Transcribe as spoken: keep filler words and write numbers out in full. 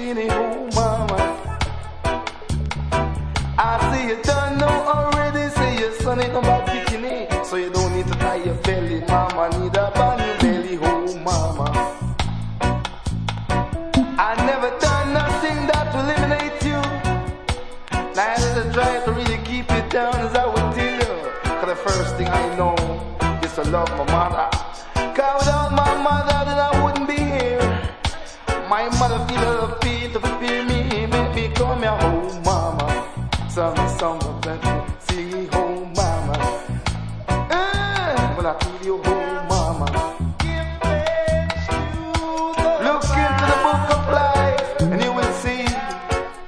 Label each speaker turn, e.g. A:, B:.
A: bikini, oh mama. I see you done know already, say your son ain't no bad bikini, so you don't need to tie your belly, mama. Need a band belly, oh mama. I never done nothing that will eliminate you. Neither to try to really keep you down as I would tell you. Cause the first thing I know is to love my mother. Cause without my mother then I wouldn't be here. My mother feel the pain to prepare me, make me come here home, mama. Some some plenty, see home, mama. Eh, when I feel you home.